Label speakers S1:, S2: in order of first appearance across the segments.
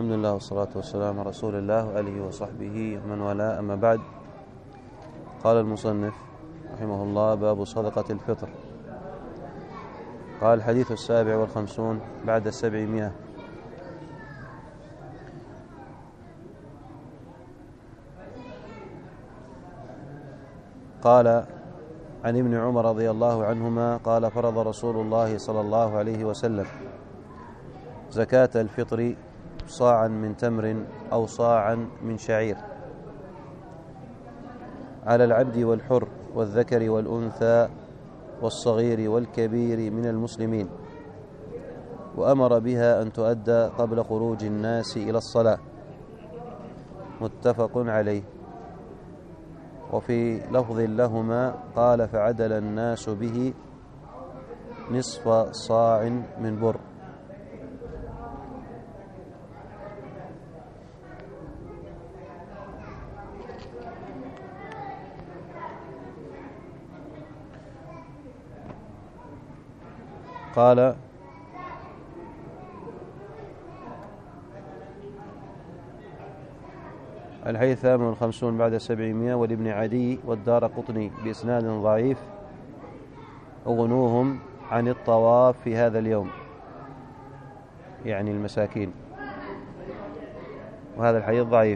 S1: الحمد لله والصلاة والسلام على رسول الله وآله وصحبه ومن والاه، أما بعد. قال المصنف رحمه الله: باب صدقة الفطر. قال: الحديث 57 بعد 700. قال: عن ابن عمر رضي الله عنهما قال: فرض رسول الله صلى الله عليه وسلم زكاة الفطر صاعا من تمر أو صاعا من شعير على العبد والحر والذكر والأنثى والصغير والكبير من المسلمين، وأمر بها أن تؤدى قبل خروج الناس إلى الصلاة. متفق عليه. وفي لفظ لهما قال: فعدل الناس به نصف صاع من بر. قال: الحديث 58 بعد 700. ولابن عدي والدارقطني بإسناد ضعيف: أغنوهم عن الطواف في هذا اليوم، يعني المساكين. وهذا الحديث ضعيف.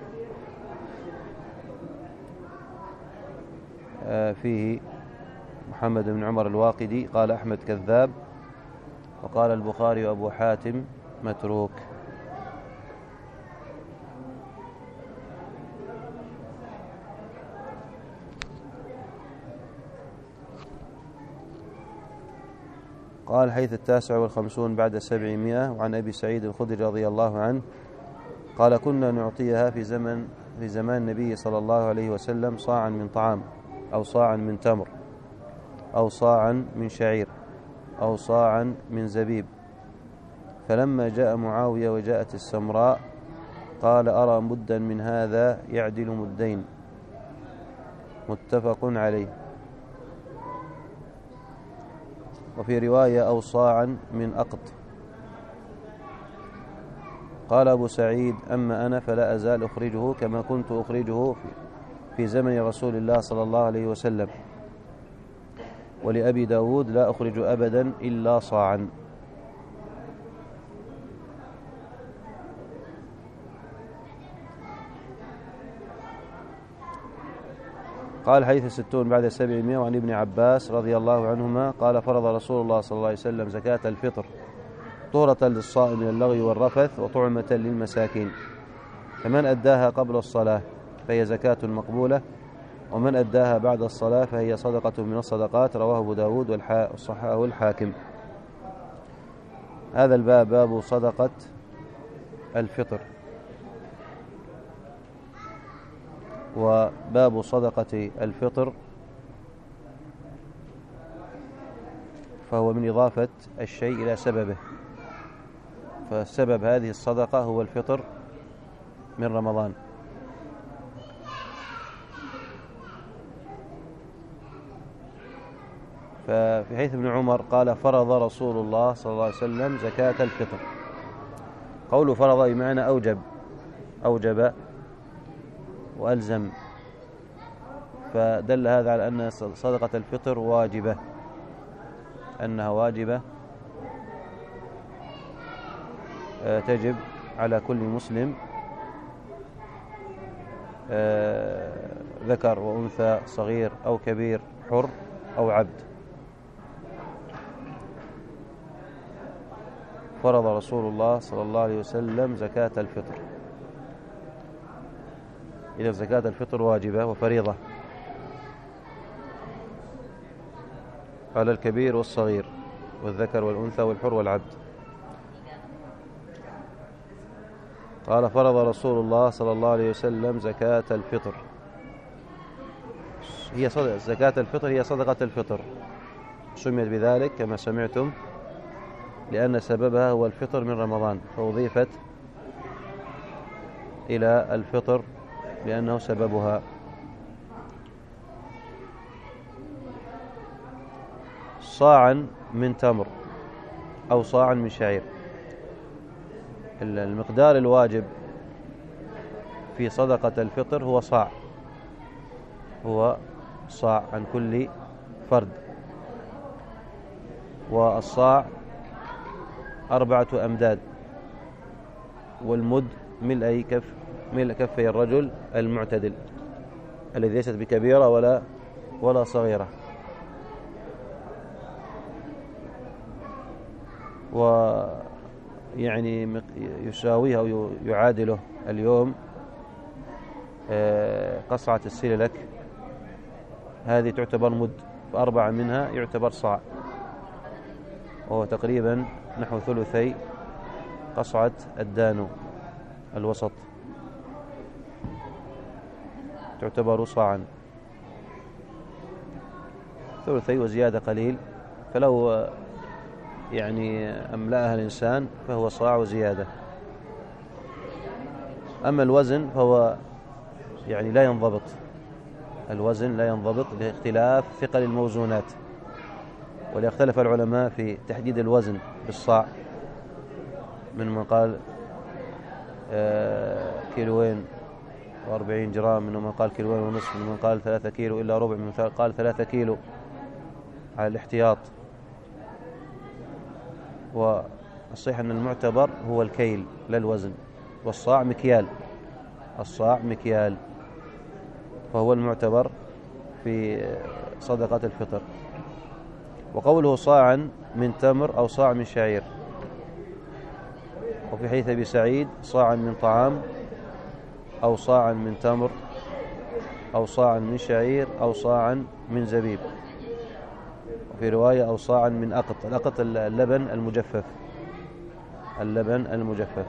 S1: فيه محمد بن عمر الواقدي، قال أحمد كذاب، وقال البخاري وأبو حاتم متروك. قال: الحديث 59 بعد 700. وعن أبي سعيد الخدري رضي الله عنه قال: كنا نعطيها في زمان النبي صلى الله عليه وسلم صاعا من طعام، أو صاعا من تمر، أو صاعا من شعير، أو صاعا من زبيب. فلما جاء معاوية وجاءت السمراء قال: أرى مدا من هذا يعدل مدين. متفق عليه. وفي رواية: أو صاعا من أقط. قال أبو سعيد: أما أنا فلا أزال أخرجه كما كنت أخرجه في زمن رسول الله صلى الله عليه وسلم. ولأبي داود: لا أخرج أبدا إلا صاعا. قال: حديث 60 بعد 700. وعن ابن عباس رضي الله عنهما قال: فرض رسول الله صلى الله عليه وسلم زكاة الفطر طهرة للصائم من اللغو والرفث وطعمة للمساكين، فمن أداها قبل الصلاة فهي زكاة مقبولة، ومن أداها بعد الصلاة فهي صدقة من الصدقات. رواه أبو داود وصححه الحاكم. هذا الباب باب صدقة الفطر. وباب صدقة الفطر فهو من إضافة الشيء إلى سببه، فسبب هذه الصدقة هو الفطر من رمضان. ففي حديث ابن عمر قال: فرض رسول الله صلى الله عليه وسلم زكاة الفطر. قوله فرض بمعنى أوجب وألزم، فدل هذا على أن صدقة الفطر واجبة، أنها واجبة تجب على كل مسلم، ذكر وأنثى، صغير أو كبير، حر أو عبد. فرض رسول الله صلى الله عليه وسلم زكاة الفطر. إذا زكاة الفطر واجبة وفريضة على الكبير والصغير والذكر والأنثى والحر والعبد. قال: فرض رسول الله صلى الله عليه وسلم زكاة الفطر. زكاة الفطر هي صدقة الفطر، سميت بذلك كما سمعتم لأن سببها هو الفطر من رمضان، فأضيفت إلى الفطر لأنه سببها. صاعا من تمر أو صاعا من شعير. المقدار الواجب في صدقة الفطر هو صاع عن كل فرد، والصاع 4 أمداد، والمد ملء كفي الرجل المعتدل الذي ليست بكبيرة ولا صغيرة. ويعني يساويه أو يعادله اليوم قصعة السللك، هذه تعتبر مد، ف4 منها يعتبر صاع، وهو تقريبا نحو ثلثي قصعة الدانو الوسط، تعتبر صاعا، ثلثي وزيادة قليل، فلو يعني أملأها الإنسان فهو صاع وزيادة. أما الوزن فهو يعني لا ينضبط، الوزن لا ينضبط باختلاف ثقل الموزونات، وليختلف العلماء في تحديد الوزن بالصاع، من قال 2.40 جرام، من قال 1.5 كيلو، من قال 3 كيلو إلا ربع، من قال 3 كيلو على الاحتياط. والصحيح أن المعتبر هو الكيل لا الوزن، والصاع مكيال، الصاع مكيال، فهو المعتبر في صدقة الفطر. وقوله صاعا من تمر أو صاع من شعير، وفي حديث أبي سعيد صاعا من طعام أو صاعا من تمر أو صاعا من شعير أو صاعا من زبيب، وفي رواية أو صاعا من أقط، الأقط اللبن المجفف، اللبن المجفف.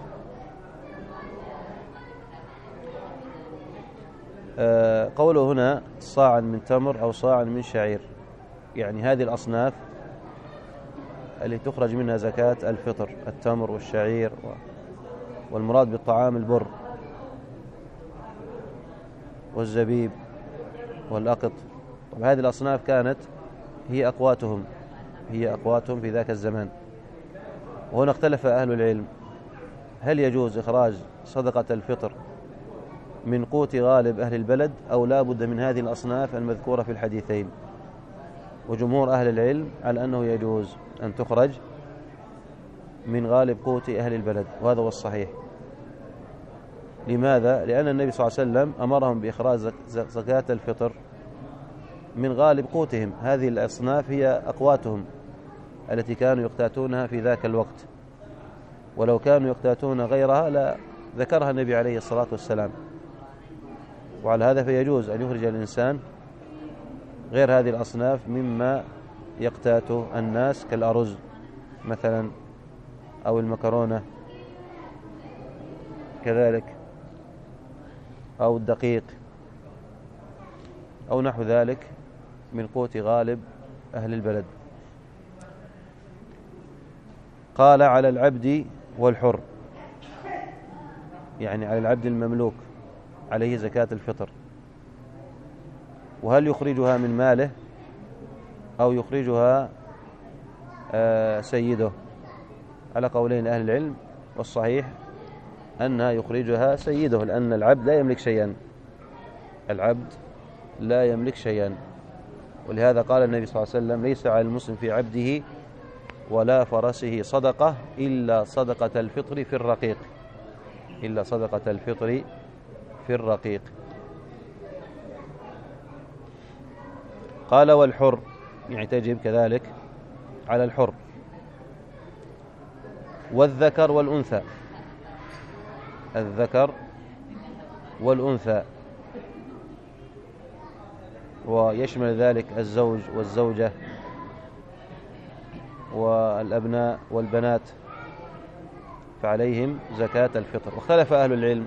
S1: قوله هنا صاعا من تمر أو صاعا من شعير، يعني هذه الأصناف اللي تخرج منها زكاة الفطر، التمر والشعير، والمراد بالطعام البر والزبيب والأقط. طب هذه الأصناف كانت هي أقواتهم في ذاك الزمان. وهنا اختلف أهل العلم، هل يجوز إخراج صدقة الفطر من قوت غالب أهل البلد أو لا بد من هذه الأصناف المذكورة في الحديثين؟ وجمهور أهل العلم على أنه يجوز أن تخرج من غالب قوت أهل البلد، وهذا هو الصحيح. لماذا؟ لأن النبي صلى الله عليه وسلم أمرهم بإخراج زكاة الفطر من غالب قوتهم، هذه الأصناف هي أقواتهم التي كانوا يقتاتونها في ذاك الوقت، ولو كانوا يقتاتون غيرها لا ذكرها النبي عليه الصلاة والسلام. وعلى هذا فيجوز أن يخرج الإنسان غير هذه الأصناف مما يقتاته الناس، كالأرز مثلا أو المكرونة كذلك، أو الدقيق أو نحو ذلك من قوت غالب أهل البلد. قال على العبد والحر، يعني على العبد المملوك عليه زكاة الفطر. وهل يخرجها من ماله أو يخرجها سيده؟ على قولين أهل العلم، والصحيح أنها يخرجها سيده، لأن العبد لا يملك شيئا، العبد لا يملك شيئا. ولهذا قال النبي صلى الله عليه وسلم: ليس على المسلم في عبده ولا فرسه صدقة إلا صدقة الفطر في الرقيق، إلا صدقة الفطر في الرقيق. قال والحر، يعني تجب كذلك على الحر، والذكر والأنثى، الذكر والأنثى، ويشمل ذلك الزوج والزوجة والأبناء والبنات، فعليهم زكاة الفطر. واختلف أهل العلم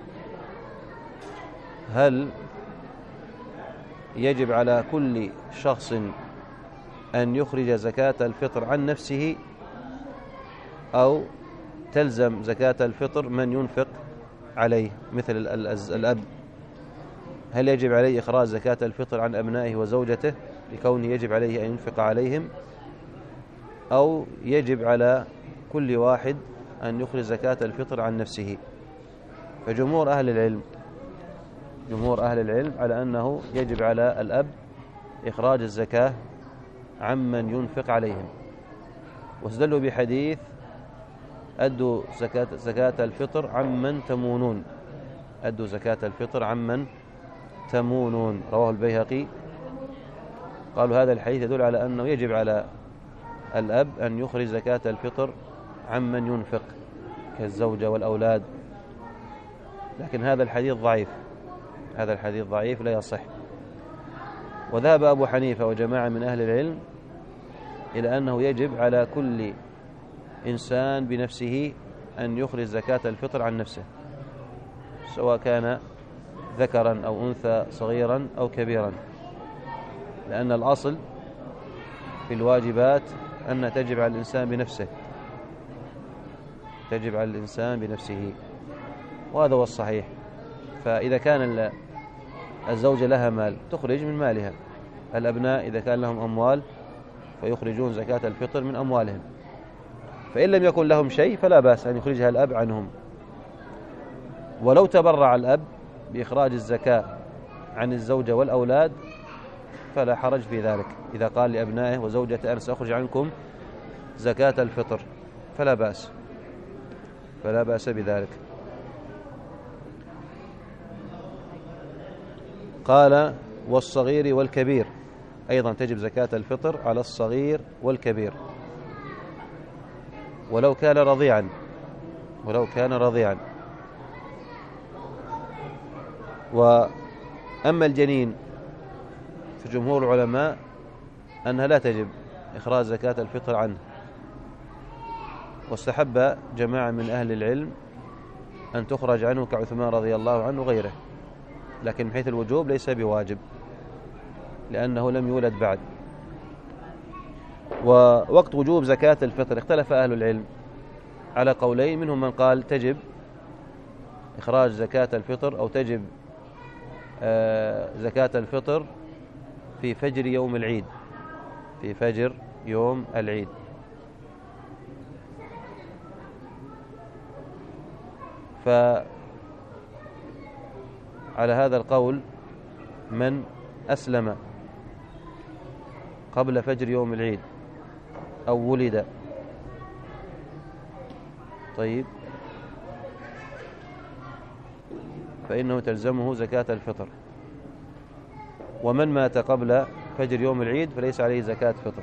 S1: هل يجب على كل شخص أن يخرج زكاة الفطر عن نفسه، أو تلزم زكاة الفطر من ينفق عليه مثل الأب، هل يجب عليه إخراج زكاة الفطر عن أبنائه وزوجته لكونه يجب عليه أن ينفق عليهم، أو يجب على كل واحد أن يخرج زكاة الفطر عن نفسه. فجمهور أهل العلم على أنه يجب على الأب إخراج الزكاة عمن ينفق عليهم، واستدلوا بحديث أدوا زكاة الفطر عمن تمونون، أدوا زكاة الفطر عمن تمونون، رواه البيهقي. قالوا هذا الحديث يدل على أنه يجب على الأب أن يخرج زكاة الفطر عمن ينفق كالزوجة والأولاد، لكن هذا الحديث ضعيف لا يصح. وذهب أبو حنيفة وجماعة من أهل العلم إلى أنه يجب على كل إنسان بنفسه أن يخرج زكاة الفطر عن نفسه، سواء كان ذكرا أو أنثى، صغيرا أو كبيرا، لأن الأصل في الواجبات أن تجب على الإنسان بنفسه، وهذا هو الصحيح. فإذا كان الزوجة لها مال تخرج من مالها، الأبناء إذا كان لهم أموال فيخرجون زكاة الفطر من أموالهم، فإن لم يكن لهم شيء فلا بأس أن يخرجها الأب عنهم. ولو تبرع الأب بإخراج الزكاة عن الزوجة والأولاد فلا حرج في ذلك، إذا قال لأبنائه وزوجته أنا سأخرج عنكم زكاة الفطر فلا بأس بذلك. قال والصغير والكبير، أيضا تجب زكاة الفطر على الصغير والكبير ولو كان رضيعا. وأما الجنين فجمهور العلماء أنها لا تجب إخراج زكاة الفطر عنه، واستحب جماعة من أهل العلم أن تخرج عنه كعثمان رضي الله عنه وغيره، لكن من حيث الوجوب ليس بواجب لأنه لم يولد بعد. ووقت وجوب زكاة الفطر اختلف أهل العلم على قولين، منهم من قال تجب إخراج زكاة الفطر أو تجب زكاة الفطر في فجر يوم العيد، فعلى هذا القول من أسلم قبل فجر يوم العيد أو ولد طيب فإنه تلزمه زكاة الفطر، ومن مات قبل فجر يوم العيد فليس عليه زكاة فطر.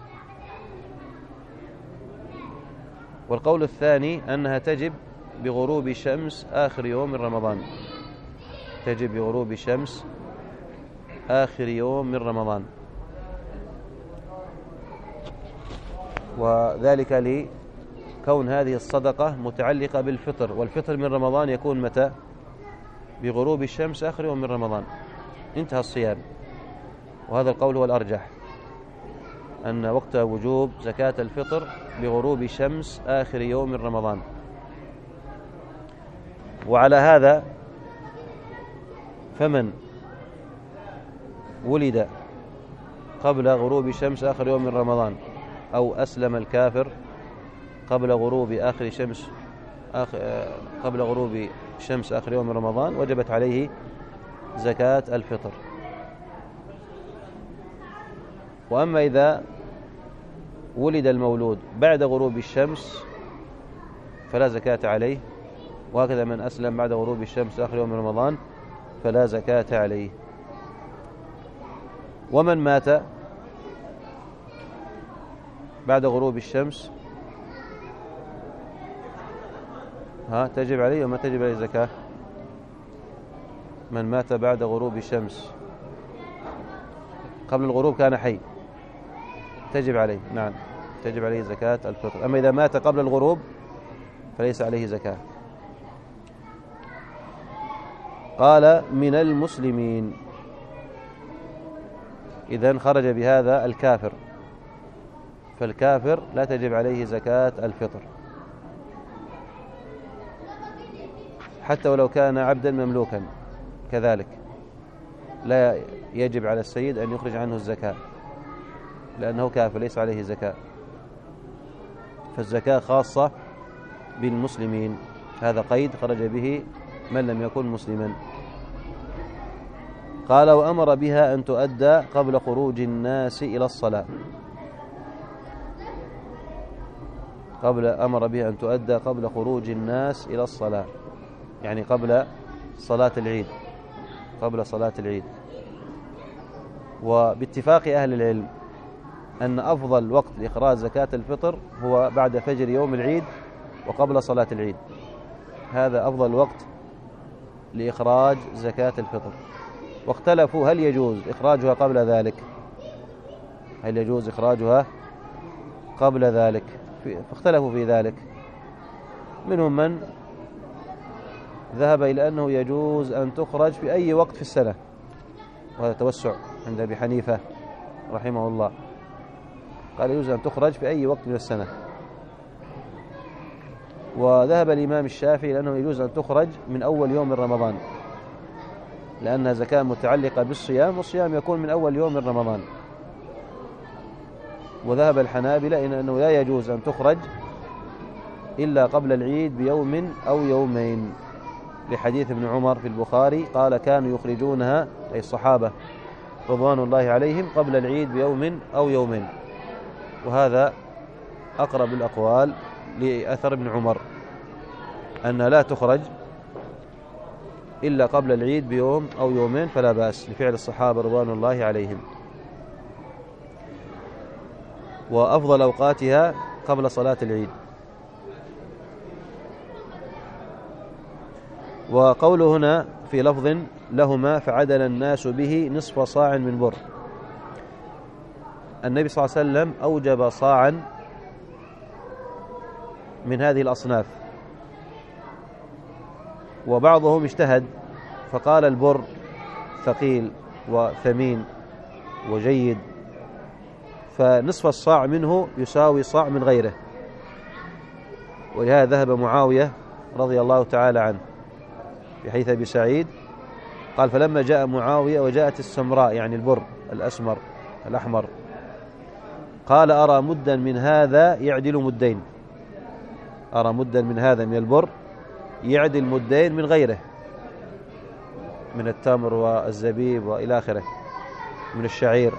S1: والقول الثاني أنها تجب بغروب الشمس آخر يوم من رمضان، وذلك لكون هذه الصدقة متعلقة بالفطر، والفطر من رمضان يكون متى؟ بغروب الشمس آخر يوم من رمضان، انتهى الصيام. وهذا القول هو الأرجح، أن وقت وجوب زكاة الفطر بغروب شمس آخر يوم من رمضان. وعلى هذا فمن ولد قبل غروب شمس آخر يوم من رمضان أو أسلم الكافر قبل غروب شمس آخر يوم من رمضان وجبت عليه زكاة الفطر. وأما إذا ولد المولود بعد غروب الشمس فلا زكاة عليه، وهكذا من أسلم بعد غروب الشمس آخر يوم من رمضان فلا زكاة عليه. ومن مات بعد غروب الشمس تجب عليه وما تجب عليه زكاة؟ من مات بعد غروب الشمس قبل الغروب كان حي تجب عليه، نعم تجب عليه زكاة الفطر. أما إذا مات قبل الغروب فليس عليه زكاة. قال من المسلمين، إذن خرج بهذا الكافر، فالكافر لا تجب عليه زكاة الفطر حتى ولو كان عبدا مملوكا، كذلك لا يجب على السيد أن يخرج عنه الزكاة لأنه كافر ليس عليه زكاة. فالزكاة خاصة بالمسلمين. هذا قيد خرج به من لم يكن مسلما. قال وأمر بها أن تؤدى قبل خروج الناس إلى الصلاة. أمر بها أن تؤدى قبل خروج الناس إلى الصلاة، يعني قبل صلاة العيد، قبل صلاة العيد. وباتفاق أهل العلم أن أفضل وقت لإخراج زكاة الفطر هو بعد فجر يوم العيد وقبل صلاة العيد. هذا أفضل وقت لإخراج زكاة الفطر. واختلفوا هل يجوز إخراجها قبل ذلك، هل يجوز إخراجها قبل ذلك، فاختلفوا في ذلك. منهم من ذهب إلى أنه يجوز أن تخرج في أي وقت في السنة، وهذا توسع عند أبي حنيفة رحمه الله، قال يجوز أن تخرج في أي وقت من السنة. وذهب الإمام الشافعي لأنه يجوز أن تخرج من أول يوم من رمضان، لأنها زكاة متعلقة بالصيام، والصيام يكون من أول يوم من رمضان. وذهب الحنابلة إلى أنه لا يجوز أن تخرج إلا قبل العيد بيوم أو يومين، لحديث ابن عمر في البخاري قال كانوا يخرجونها، أي الصحابة رضوان الله عليهم، قبل العيد بيوم أو يومين. وهذا أقرب الأقوال لأثر ابن عمر، أن لا تخرج إلا قبل العيد بيوم أو يومين، فلا بأس لفعل الصحابة رضوان الله عليهم. وأفضل أوقاتها قبل صلاة العيد. وقوله هنا في لفظ لهما فعدل الناس به نصف صاع من بر، النبي صلى الله عليه وسلم أوجب صاعا من هذه الأصناف، وبعضهم اجتهد فقال البر ثقيل وثمين وجيد، فنصف الصاع منه يساوي صاع من غيره. ولهذا ذهب معاوية رضي الله تعالى عنه في حديث أبي سعيد قال فلما جاء معاوية وجاءت السمراء، يعني البر الأسمر الأحمر، قال أرى مدا من هذا يعدل مدين، أرى مدا من هذا من البر يعدل مدين من غيره، من التمر والزبيب وإلى آخره من الشعير.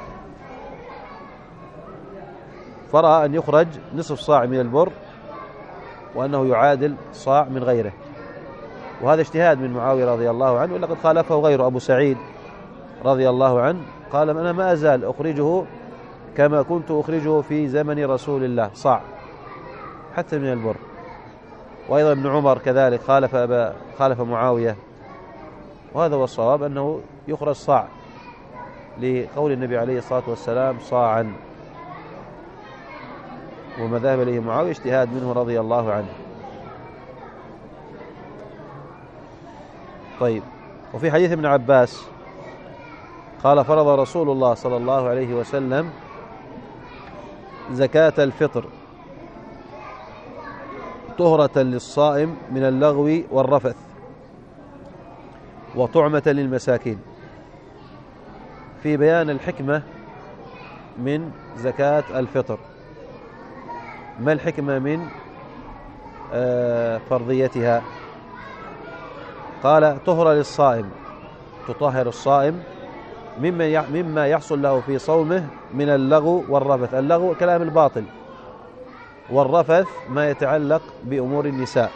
S1: فرأى أن يخرج نصف صاع من البر وأنه يعادل صاع من غيره، وهذا اجتهاد من معاوية رضي الله عنه، ولقد خالفه غيره أبو سعيد رضي الله عنه قال أنا ما أزال أخرجه كما كنت أخرجه في زمن رسول الله، صاع حتى من البر. وأيضا ابن عمر كذلك خالف معاوية، وهذا هو الصواب أنه يخرج صاع، لقول النبي عليه الصلاة والسلام صاعا، وما ذهب إليه معاوية اجتهاد منه رضي الله عنه. طيب، وفي حديث ابن عباس قال فرض رسول الله صلى الله عليه وسلم زكاة الفطر طهرة للصائم من اللغو والرفث وطعمة للمساكين، في بيان الحكمة من زكاة الفطر. ما الحكمة من فرضيتها؟ قال طهرة للصائم، تطهر الصائم مما يحصل له في صومه من اللغو والرفث. اللغو كلام الباطل، والرفث ما يتعلق بأمور النساء،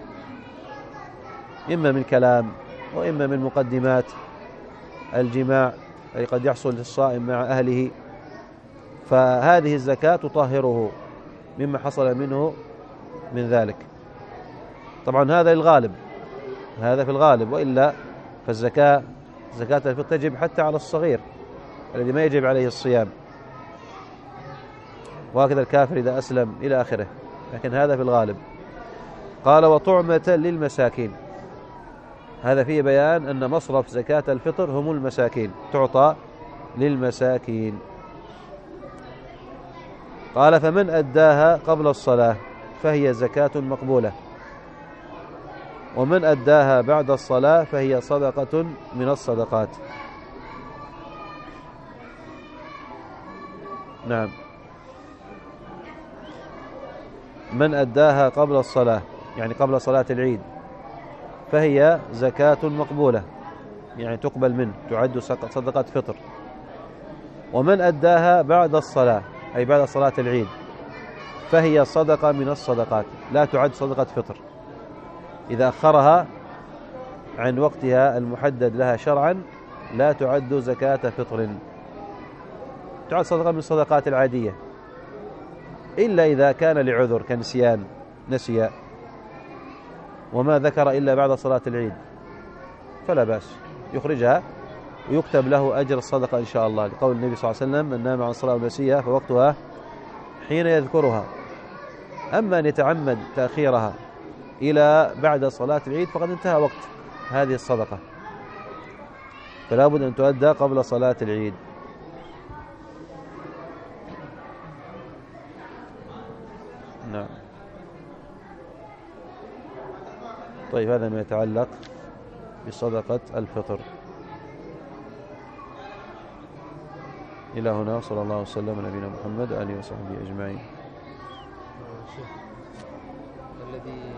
S1: إما من كلام وإما من مقدمات الجماع الذي قد يحصل للصائم مع أهله، فهذه الزكاة تطهره مما حصل منه من ذلك. طبعا هذا الغالب، هذا في الغالب، وإلا فالزكاة زكاة الفطر تجب حتى على الصغير الذي ما يجب عليه الصيام، وهكذا الكافر إذا أسلم إلى آخره، لكن هذا في الغالب. قال وطعمة للمساكين، هذا فيه بيان أن مصرف زكاة الفطر هم المساكين، تعطى للمساكين. قال فمن أداها قبل الصلاة فهي زكاة مقبولة، ومن أداها بعد الصلاة فهي صدقة من الصدقات. نعم، من أداها قبل الصلاة يعني قبل صلاة العيد، فهي زكاة مقبولة، يعني تقبل منه، تعد صدقة فطر. ومن أداها بعد الصلاة، أي بعد صلاة العيد، فهي صدقة من الصدقات، لا تعد صدقة فطر. إذا أخرها عن وقتها المحدد لها شرعا لا تعد زكاة فطر، تعد صدقة من الصدقات العادية، إلا إذا كان لعذر كنسيان، نسي وما ذكر إلا بعد صلاة العيد فلا بأس، يخرجها ويكتب له أجر الصدقة إن شاء الله، لقول النبي صلى الله عليه وسلم: من نام عن الصلاة ونسيها فوقتها حين يذكرها. أما أن يتعمد تأخيرها إلى بعد صلاة العيد فقد انتهى وقت هذه الصدقة، فلا بد أن تؤدى قبل صلاة العيد. نعم. طيب، هذا ما يتعلق بصدقة الفطر. إلى هنا، صلى الله وسلم على نبينا محمد وآله وصحبه أجمعين.